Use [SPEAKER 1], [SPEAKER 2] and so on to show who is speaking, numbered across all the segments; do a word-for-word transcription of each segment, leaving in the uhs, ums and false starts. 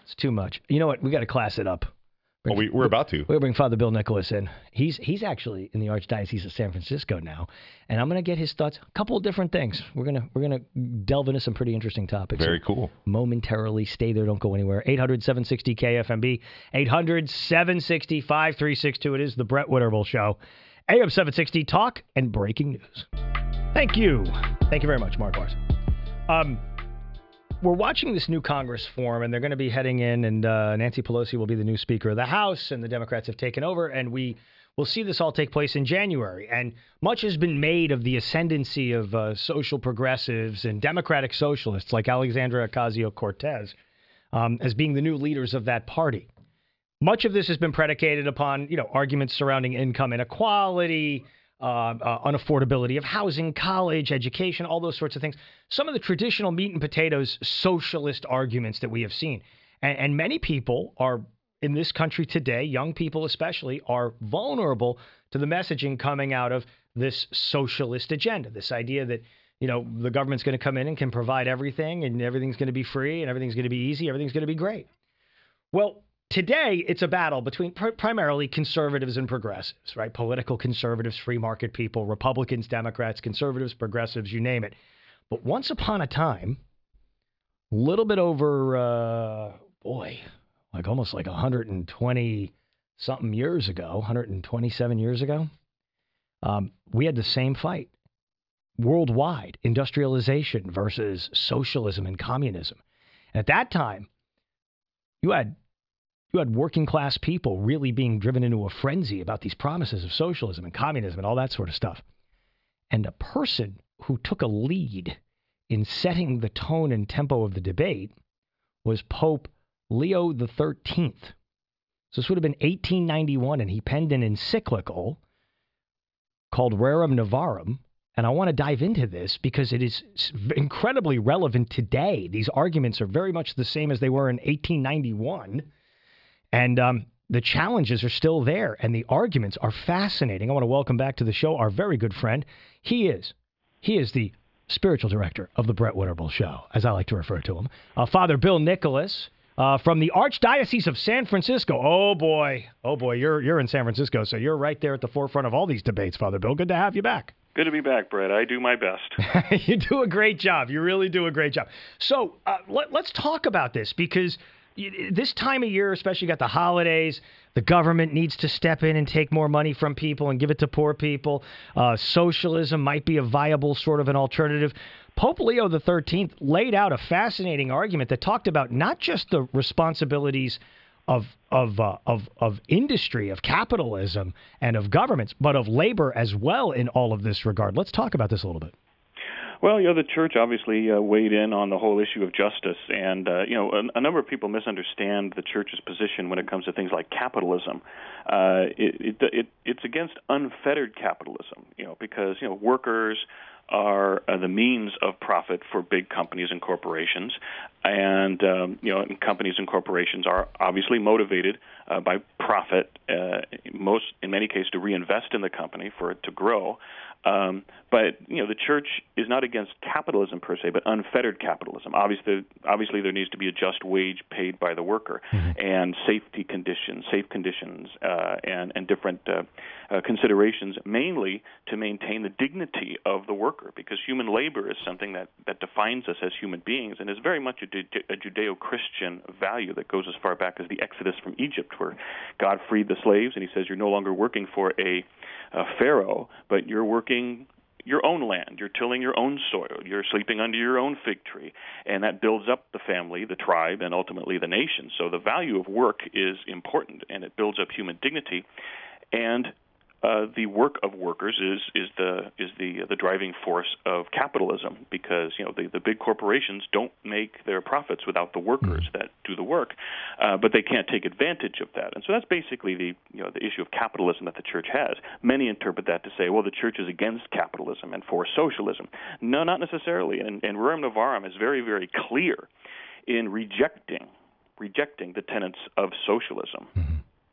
[SPEAKER 1] It's too much. You know what? We got to class it up.
[SPEAKER 2] Well, we, we're about to.
[SPEAKER 1] We're going to bring Father Bill Nicholas in. He's he's actually in the Archdiocese of San Francisco now, and I'm going to get his thoughts. A couple of different things. We're gonna we're gonna delve into some pretty interesting topics.
[SPEAKER 2] Very cool.
[SPEAKER 1] Momentarily, stay there. Don't go anywhere. eight hundred, seven sixty, K F M B. eight hundred, seven sixty, five three six two. It is the Brett Winterble Show. A M seven sixty, talk and breaking news. Thank you. Thank you very much, Mark Bars. Um. We're watching this new Congress form, and they're going to be heading in, and uh, Nancy Pelosi will be the new Speaker of the House, and the Democrats have taken over, and we will see this all take place in January. And much has been made of the ascendancy of uh, social progressives and democratic socialists like Alexandria Ocasio-Cortez um, as being the new leaders of that party. Much of this has been predicated upon, you know, arguments surrounding income inequality, Uh, uh, unaffordability of housing, college, education, all those sorts of things. Some of the traditional meat and potatoes socialist arguments that we have seen. And, and many people are, in this country today, young people especially, are vulnerable to the messaging coming out of this socialist agenda, this idea that, you know, the government's going to come in and can provide everything, and everything's going to be free, and everything's going to be easy, everything's going to be great. Well, today, it's a battle between pr- primarily conservatives and progressives, right? Political conservatives, free market people, Republicans, Democrats, conservatives, progressives, you name it. But once upon a time, a little bit over, uh, boy, like almost like one hundred twenty-something years ago, one hundred twenty-seven years ago, um, we had the same fight. Worldwide, industrialization versus socialism and communism. And at that time, you had You had working class people really being driven into a frenzy about these promises of socialism and communism and all that sort of stuff. And a person who took a lead in setting the tone and tempo of the debate was Pope Leo the thirteenth. So this would have been eighteen ninety-one, and he penned an encyclical called Rerum Novarum. And I want to dive into this because it is incredibly relevant today. These arguments are very much the same as they were in eighteen ninety-one. And um, the challenges are still there, and the arguments are fascinating. I want to welcome back to the show our very good friend. He is, he is the spiritual director of the Brett Winterble Show, as I like to refer to him. Uh, Father Bill Nicholas uh, from the Archdiocese of San Francisco. Oh boy, oh boy, you're you're in San Francisco, so you're right there at the forefront of all these debates, Father Bill. Good to have you back.
[SPEAKER 3] Good to be back, Brett. I do my best.
[SPEAKER 1] You do a great job. You really do a great job. So uh, let, let's talk about this because this time of year, especially, you got the holidays, the government needs to step in and take more money from people and give it to poor people. Uh, socialism might be a viable sort of an alternative. Pope Leo the thirteenth laid out a fascinating argument that talked about not just the responsibilities of of uh, of of industry, of capitalism, and of governments, but of labor as well in all of this regard. Let's talk about this a little bit.
[SPEAKER 3] Well, you know, the church obviously uh, weighed in on the whole issue of justice, and uh, you know, a, a number of people misunderstand the church's position when it comes to things like capitalism. Uh, it, it, it, it's against unfettered capitalism, you know, because you know workers are uh, the means of profit for big companies and corporations, and um, you know, and companies and corporations are obviously motivated uh, by profit, uh, most in many cases to reinvest in the company for it to grow. Um, but you know, the church is not against capitalism per se, but unfettered capitalism. Obviously, obviously, there needs to be a just wage paid by the worker, mm-hmm. and safety conditions, safe conditions, uh, and and different uh, uh, considerations, mainly to maintain the dignity of the worker, because human labor is something that, that defines us as human beings, and is very much a, a Judeo-Christian value that goes as far back as the Exodus from Egypt, where God freed the slaves, and He says, "You're no longer working for a Uh, Pharaoh, but you're working your own land. You're tilling your own soil. You're sleeping under your own fig tree." And that builds up the family, the tribe, and ultimately the nation. So the value of work is important, and it builds up human dignity. And uh, the work of workers is is the is the the driving force of capitalism, because you know the, the big corporations don't make their profits without the workers that do the work, uh, but they can't take advantage of that. And so that's basically the you know the issue of capitalism that the church has. Many interpret that to say, well, the church is against capitalism and for socialism. No, not necessarily. And, and Rerum Novarum is very, very clear in rejecting rejecting the tenets of socialism.
[SPEAKER 1] Mm-hmm.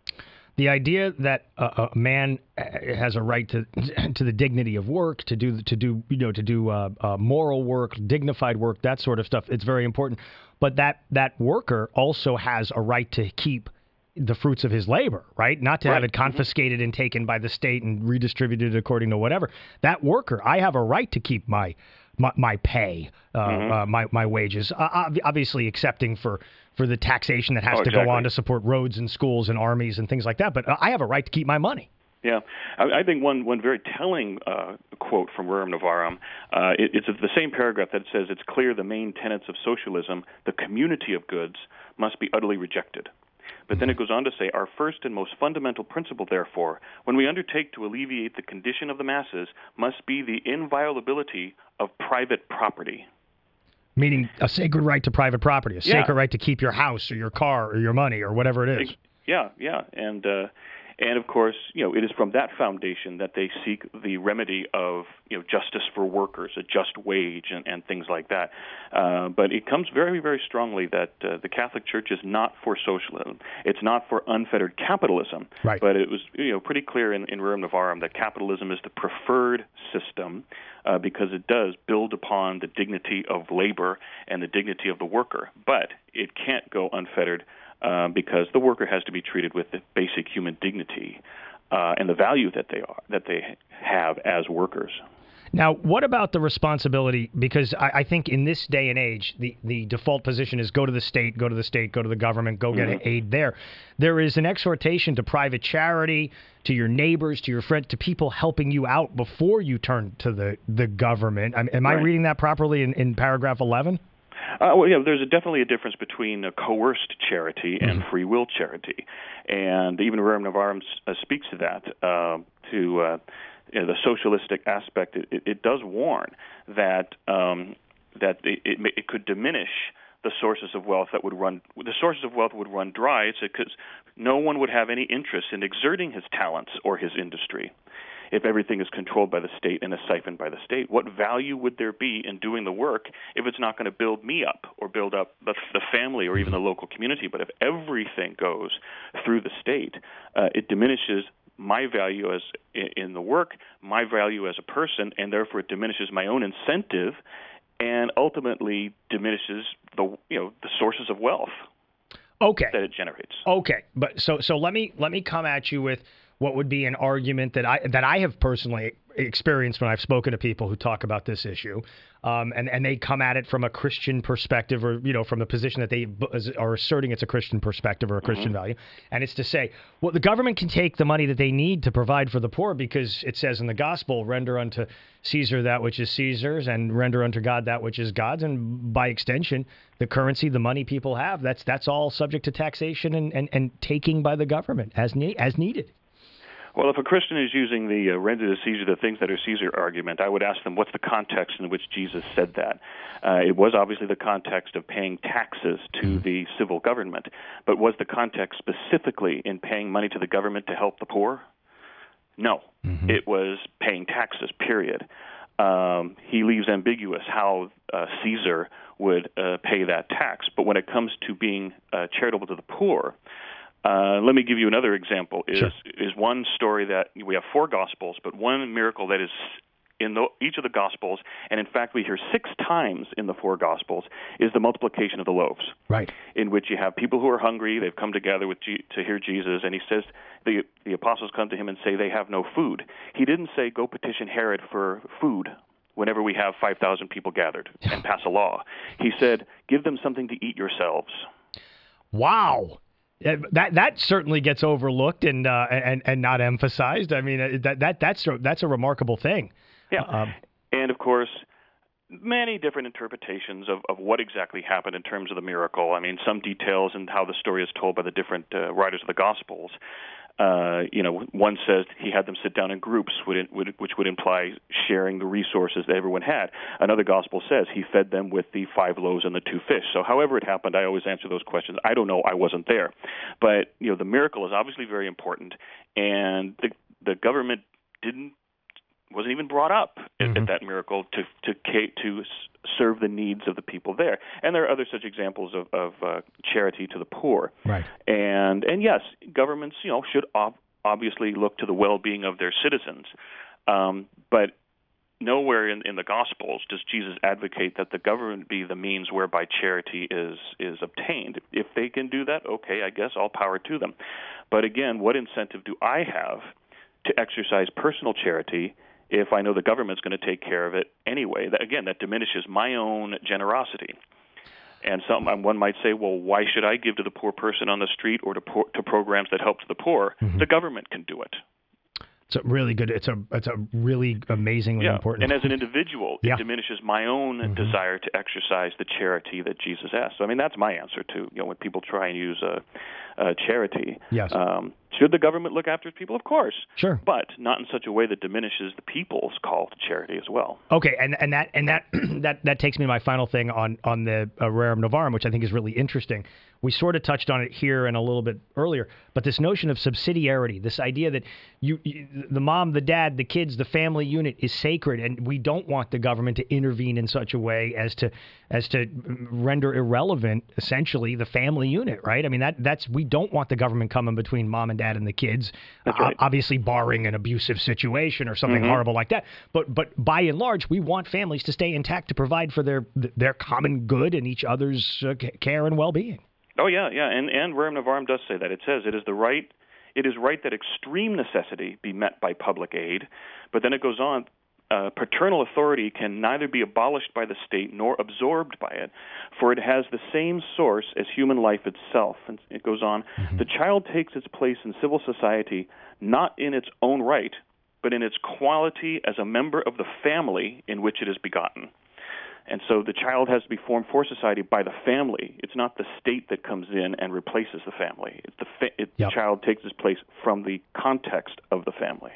[SPEAKER 1] the idea that a, a man has a right to to the dignity of work, to do to do you know to do uh, uh, moral work, dignified work, that sort of stuff, it's very important. But that that worker also has a right to keep the fruits of his labor, right? Not to
[SPEAKER 3] right.
[SPEAKER 1] have it confiscated mm-hmm. and taken by the state and redistributed according to whatever. That worker, I have a right to keep my my, my pay, uh, mm-hmm. uh, my my wages. Uh, obviously, excepting for, for the taxation that has
[SPEAKER 3] oh,
[SPEAKER 1] to
[SPEAKER 3] exactly.
[SPEAKER 1] go on to support roads and schools and armies and things like that. But I have a right to keep my money.
[SPEAKER 3] Yeah, I, I think one, one very telling uh, quote from Rerum Novarum, uh, it, it's the same paragraph that says, "It's clear the main tenets of socialism, the community of goods, must be utterly rejected." But then it goes on to say, "Our first and most fundamental principle, therefore, when we undertake to alleviate the condition of the masses, must be the inviolability of private property."
[SPEAKER 1] Meaning a sacred right to private property, a
[SPEAKER 3] yeah.
[SPEAKER 1] sacred right to keep your house or your car or your money or whatever it is.
[SPEAKER 3] Yeah, yeah, and uh, and of course, you know, it is from that foundation that they seek the remedy of, you know, justice for workers, a just wage, and, and things like that. Uh, but it comes very, very strongly that uh, the Catholic Church is not for socialism. It's not for unfettered capitalism.
[SPEAKER 1] Right.
[SPEAKER 3] But it was, you know, pretty clear in, in Rerum Novarum that capitalism is the preferred system uh, because it does build upon the dignity of labor and the dignity of the worker. But it can't go unfettered. Uh, because the worker has to be treated with the basic human dignity uh, and the value that they are that they have as workers.
[SPEAKER 1] Now, what about the responsibility? Because I, I think in this day and age, the, the default position is go to the state, go to the state, go to the government, go get mm-hmm. aid there. There is an exhortation to private charity, to your neighbors, to your friends, to people helping you out before you turn to the, the government. I, am
[SPEAKER 3] right.
[SPEAKER 1] I reading that properly in, in paragraph eleven?
[SPEAKER 3] Uh, well, yeah, there's a, definitely a difference between a coerced charity and
[SPEAKER 1] mm-hmm.
[SPEAKER 3] free will charity, and even Rerum Novarum uh, speaks to that. Uh, to uh, you know, the socialistic aspect, it, it, it does warn that um, that it, it, it could diminish the sources of wealth that would run. The sources of wealth would run dry, because no one would have any interest in exerting his talents or his industry. If everything is controlled by the state and is siphoned by the state, what value would there be in doing the work if it's not going to build me up or build up the, the family or even the local community? But if everything goes through the state, uh, it diminishes my value as in, in the work, my value as a person, and therefore it diminishes my own incentive, and ultimately diminishes the you know the sources of wealth.
[SPEAKER 1] Okay.
[SPEAKER 3] That it generates.
[SPEAKER 1] Okay, but so so let me let me come at you with what would be an argument that I that I have personally experienced when I've spoken to people who talk about this issue, um, and and they come at it from a Christian perspective, or you know, from the position that they are asserting it's a Christian perspective or a Christian mm-hmm. value, and it's to say, well, the government can take the money that they need to provide for the poor because it says in the gospel, render unto Caesar that which is Caesar's, and render unto God that which is God's, and by extension, the currency, the money people have, that's that's all subject to taxation and and, and taking by the government as ne- as needed.
[SPEAKER 3] Well, if a Christian is using the uh, render to Caesar the things that are Caesar argument, I would ask them, what's the context in which Jesus said that? Uh, it was obviously the context of paying taxes to the civil government, but was the context specifically in paying money to the government to help the poor? No. Mm-hmm. It was paying taxes, period. Um, he leaves ambiguous how uh, Caesar would uh, pay that tax, but when it comes to being uh, charitable to the poor, Uh, let me give you another example. Is
[SPEAKER 1] sure.
[SPEAKER 3] is one story that we have four Gospels, but one miracle that is in the, each of the Gospels, and in fact we hear six times in the four Gospels, is the multiplication of the loaves.
[SPEAKER 1] Right.
[SPEAKER 3] In which you have people who are hungry, they've come together with G- to hear Jesus, and he says, the, the apostles come to him and say they have no food. He didn't say, go petition Herod for food whenever we have five thousand people gathered and pass a law. He said, give them something to eat yourselves.
[SPEAKER 1] Wow. That that certainly gets overlooked and uh, and and not emphasized. I mean, that that that's a, that's a remarkable thing.
[SPEAKER 3] Yeah,
[SPEAKER 1] um,
[SPEAKER 3] and of course, many different interpretations of, of what exactly happened in terms of the miracle. I mean, some details and how the story is told by the different uh, writers of the Gospels. Uh, you know, one says he had them sit down in groups, would, would, which would imply sharing the resources that everyone had. Another gospel says he fed them with the five loaves and the two fish. So however it happened, I always answer those questions. I don't know. I wasn't there. But, you know, the miracle is obviously very important, and the, the government didn't wasn't even brought up
[SPEAKER 1] Mm-hmm.
[SPEAKER 3] at, at that miracle to to to serve the needs of the people there. And there are other such examples of, of uh, charity to the poor.
[SPEAKER 1] Right.
[SPEAKER 3] And and yes, governments, you know, should ob- obviously look to the well-being of their citizens, um, but nowhere in, in the Gospels does Jesus advocate that the government be the means whereby charity is is obtained. If they can do that, okay, I guess all power to them. But again, what incentive do I have to exercise personal charity if I know the government's going to take care of it anyway? That, again, that diminishes my own generosity. And some one might say, well, why should I give to the poor person on the street or to poor, to programs that help the poor? Mm-hmm. The government can do it.
[SPEAKER 1] It's a really good. It's a it's a really amazingly
[SPEAKER 3] yeah.
[SPEAKER 1] important.
[SPEAKER 3] And as an individual,
[SPEAKER 1] yeah.
[SPEAKER 3] it diminishes my own mm-hmm. desire to exercise the charity that Jesus asked. So I mean, that's my answer to you know when people try and use a, a charity.
[SPEAKER 1] Yes.
[SPEAKER 3] Um, should the government look after its people? Of course.
[SPEAKER 1] Sure.
[SPEAKER 3] But not in such a way that diminishes the people's call to charity as well.
[SPEAKER 1] Okay, and and that and that that that takes me to my final thing on on the uh, Rerum Novarum, which I think is really interesting. We sort of touched on it here and a little bit earlier, but this notion of subsidiarity, this idea that you, you, the mom, the dad, the kids, the family unit is sacred, and we don't want the government to intervene in such a way as to as to render irrelevant, essentially, the family unit, right? I mean, that that's we don't want the government coming between mom and dad and the kids,
[SPEAKER 3] that's right.
[SPEAKER 1] uh, obviously barring an abusive situation or something mm-hmm. horrible like that. But but by and large, we want families to stay intact to provide for their their common good and each other's uh, care and well-being.
[SPEAKER 3] Oh yeah, yeah, and and Rerum Novarum does say that. It says it is the right, it is right that extreme necessity be met by public aid, but then it goes on. Uh, paternal authority can neither be abolished by the state nor absorbed by it, for it has the same source as human life itself. And it goes on. Mm-hmm. The child takes its place in civil society not in its own right, but in its quality as a member of the family in which it is begotten. And so the child has to be formed for society by the family. It's not the state that comes in and replaces the family. It's the, fa- it, yep. the child takes its place from the context of the family.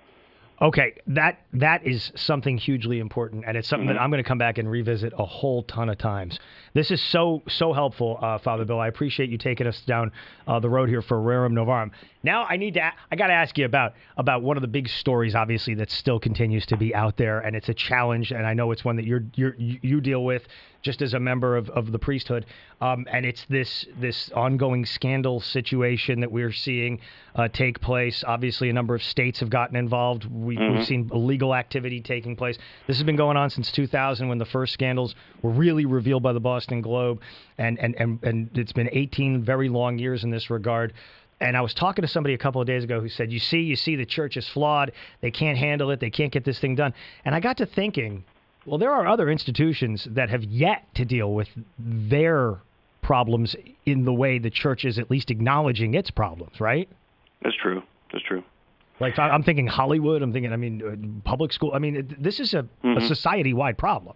[SPEAKER 1] Okay, that that is something hugely important, and it's something mm-hmm. that I'm going to come back and revisit a whole ton of times. This is so so helpful, uh, Father Bill. I appreciate you taking us down uh, the road here for Rerum Novarum. Now I need to I got to ask you about about one of the big stories, obviously, that still continues to be out there, and it's a challenge, and I know it's one that you're, you're you deal with just as a member of, of the priesthood, um, and it's this this ongoing scandal situation that we're seeing uh, take place. Obviously, a number of states have gotten involved. We, mm-hmm. We've seen illegal activity taking place. This has been going on since two thousand, when the first scandals were really revealed by the Boston Globe, and and, and, and it's been eighteen very long years in this regard. And I was talking to somebody a couple of days ago who said, you see, you see, the church is flawed. They can't handle it. They can't get this thing done. And I got to thinking, well, there are other institutions that have yet to deal with their problems in the way the church is at least acknowledging its problems, right?
[SPEAKER 3] That's true. That's true.
[SPEAKER 1] Like, I'm thinking Hollywood. I'm thinking, I mean, public school. I mean, this is a, mm-hmm. a society-wide problem.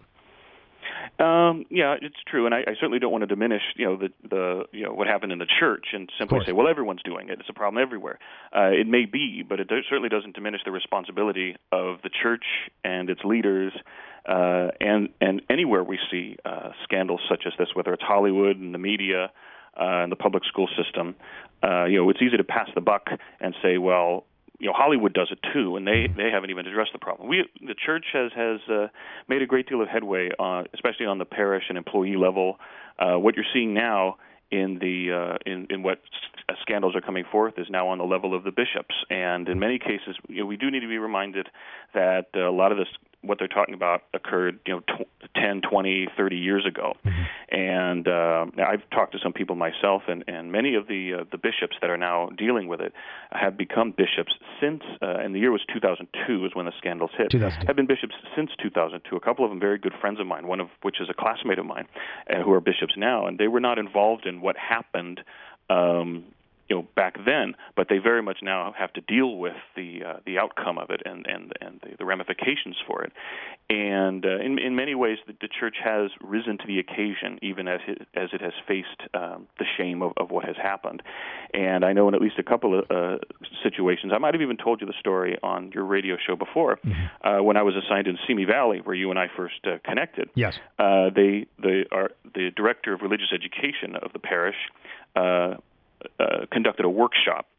[SPEAKER 3] Um, yeah, it's true, and I, I certainly don't want to diminish, you know, the the you know what happened in the church and simply say, well, everyone's doing it. It's a problem everywhere. Uh, it may be, but it does, certainly doesn't diminish the responsibility of the church and its leaders, uh, and and anywhere we see uh, scandals such as this, whether it's Hollywood and the media uh, and the public school system. Uh, you know, it's easy to pass the buck and say, well, you know, Hollywood does it too, and they, they haven't even addressed the problem. We, the church has has uh, made a great deal of headway, uh, especially on the parish and employee level. Uh, what you're seeing now in the uh, in in what s- scandals are coming forth is now on the level of the bishops, and in many cases, you know, we do need to be reminded that uh, a lot of this, what they're talking about, occurred, you know, tw- ten, twenty, thirty years ago. Mm-hmm. And uh, I've talked to some people myself, and, and many of the uh, the bishops that are now dealing with it have become bishops since, uh, and the year was two thousand two is when the scandals hit, have been bishops since two thousand two. A couple of them very good friends of mine, one of which is a classmate of mine, uh, who are bishops now, and they were not involved in what happened um you know, back then, but they very much now have to deal with the uh, the outcome of it and and and the, the ramifications for it. And uh, in in many ways, the, the church has risen to the occasion, even as it, as it has faced um, the shame of, of what has happened. And I know in at least a couple of uh, situations, I might have even told you the story on your radio show before, mm-hmm. uh, when I was assigned in Simi Valley, where you and I first uh, connected.
[SPEAKER 1] Yes.
[SPEAKER 3] Uh, they they are the director of religious education of the parish. Uh, Uh, conducted a workshop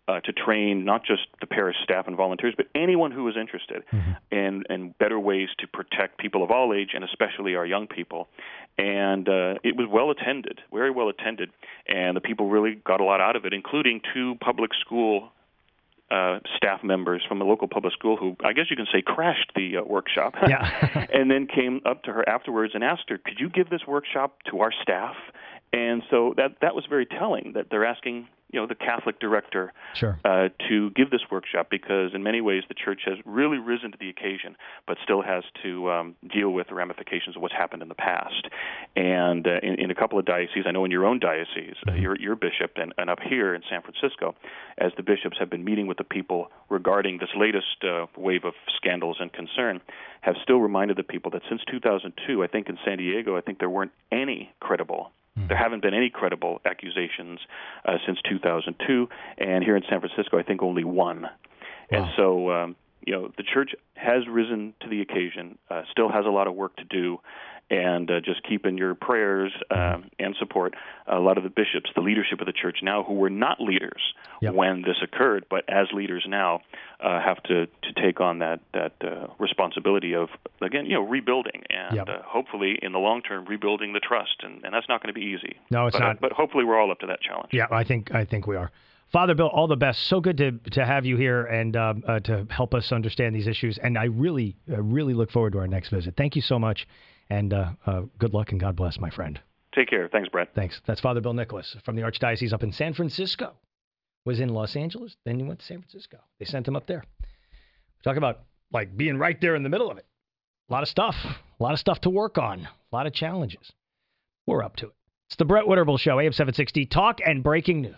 [SPEAKER 3] uh, to train not just the parish staff and volunteers, but anyone who was interested mm-hmm. in, in better ways to protect people of all age, and especially our young people. And uh, it was well attended, very well attended, and the people really got a lot out of it, including two public school Uh, staff members from a local public school who, I guess you can say, crashed the uh, workshop,
[SPEAKER 1] yeah.
[SPEAKER 3] and then came up to her afterwards and asked her, could you give this workshop to our staff? And so that that was very telling, that they're asking, you know, the Catholic director
[SPEAKER 1] sure.
[SPEAKER 3] uh, to give this workshop, because in many ways the church has really risen to the occasion, but still has to um, deal with the ramifications of what's happened in the past. And uh, in, in a couple of dioceses, I know in your own diocese, uh, your, your bishop, and, and up here in San Francisco, as the bishops have been meeting with the people regarding this latest uh, wave of scandals and concern, have still reminded the people that since two thousand two, I think in San Diego, I think there weren't any credible There haven't been any credible accusations uh, since two thousand two, and here in San Francisco, I think only one. Wow. And so, um, you know, the church has risen to the occasion, uh, still has a lot of work to do, and uh, just keep in your prayers um, and support a lot of the bishops, the leadership of the church now, who were not leaders yep. when this occurred, but as leaders now uh, have to, to take on that that uh, responsibility of, again, you know, rebuilding and
[SPEAKER 1] yep.
[SPEAKER 3] uh, hopefully in the long term rebuilding the trust, and, and that's not going to be easy.
[SPEAKER 1] No, it's
[SPEAKER 3] but,
[SPEAKER 1] not.
[SPEAKER 3] Uh, but hopefully we're all up to that challenge.
[SPEAKER 1] Yeah, I think I think we are. Father Bill, all the best. So good to to have you here and uh, uh, to help us understand these issues. And I really, uh, really look forward to our next visit. Thank you so much. And uh, uh, good luck and God bless, my friend.
[SPEAKER 3] Take care. Thanks, Brett.
[SPEAKER 1] Thanks. That's Father Bill Nicholas from the Archdiocese up in San Francisco. Was in Los Angeles, then he went to San Francisco. They sent him up there. Talk about like being right there in the middle of it. A lot of stuff. A lot of stuff to work on. A lot of challenges. We're up to it. It's the Brett Winterble Show, A M seven sixty, Talk and Breaking News.